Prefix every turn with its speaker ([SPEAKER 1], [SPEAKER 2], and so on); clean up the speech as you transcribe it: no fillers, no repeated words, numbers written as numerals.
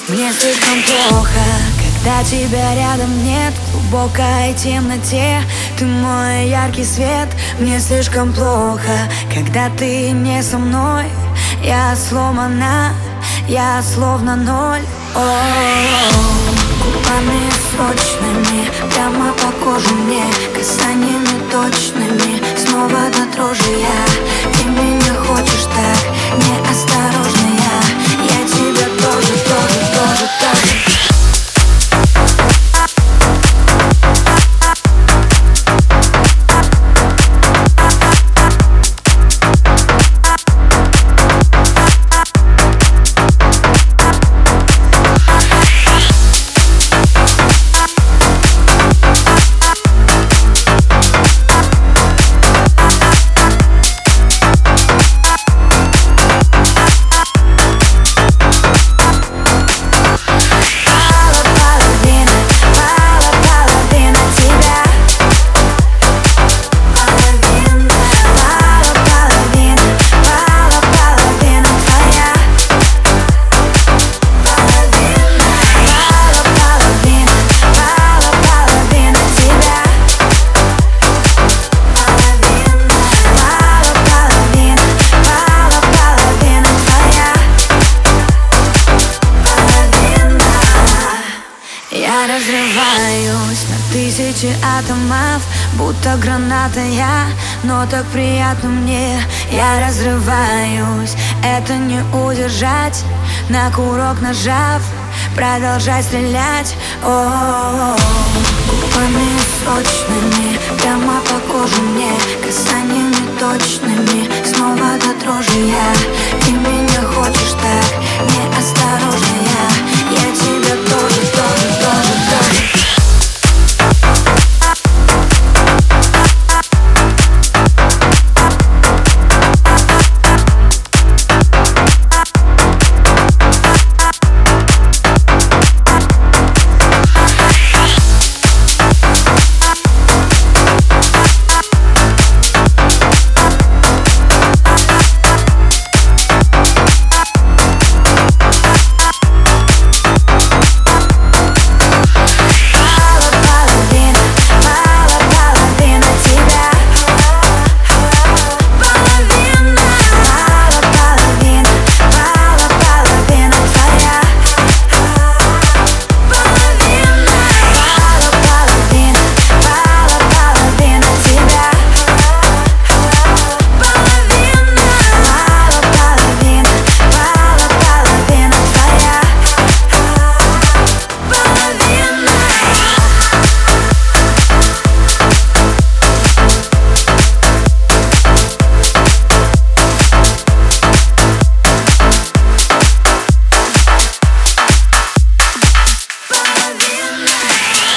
[SPEAKER 1] Мне слишком плохо, когда тебя рядом нет. В глубокой темноте ты мой яркий свет. Мне слишком плохо, когда ты не со мной. Я сломана, я словно ноль. Губами сочными, прямо по коже мне, касаниями точными, снова до дрожи я. Ты меня хочешь так, неосторожно я тебя тоже, тоже, тоже. Я разрываюсь на тысячи атомов, будто граната я, но так приятно мне. Я разрываюсь, это не удержать, на курок нажав, продолжать стрелять. Губами сочными, прямо по коже мне, касаниями точными, снова до дрожи я. Ты меня хочешь так, неосторожно